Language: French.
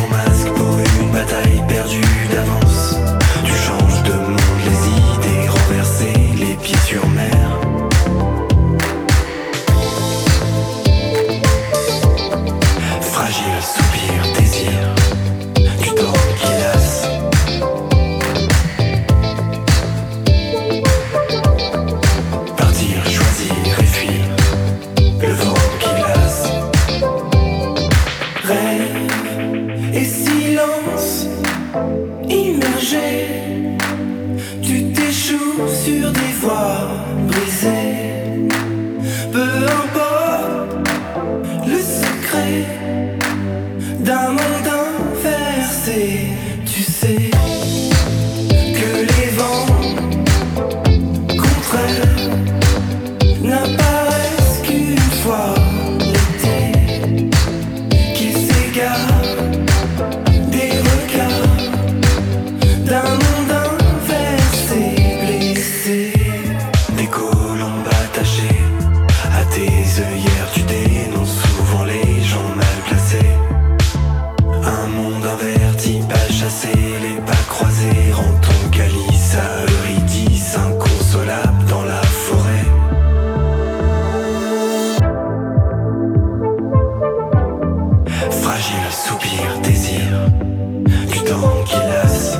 ton masque pour une bataille perdue d'avance. Tu changes de monde, les idées renversées, les pieds sur mer. Fragile soupir, désir, du temps qui lasse. Partir, choisir et fuir, le vent qui lasse. Rêve et silence immergé, tu t'échoues sur des voies brisées. Peu importe le secret d'un monde inversé, tu sais que les vents contraires n'apparaissent qu'une fois l'été, qu'ils s'égarent des regards d'un monde inversé, blessé. Des colombes attachées à tes œillères, tu dénonces souvent les gens mal placés. Un monde inverti, pas chassé, les pas croisés, rend ton calice à Eurydice, inconsolable dans la forêt. Fragile soupir, désir, du temps qui lasse.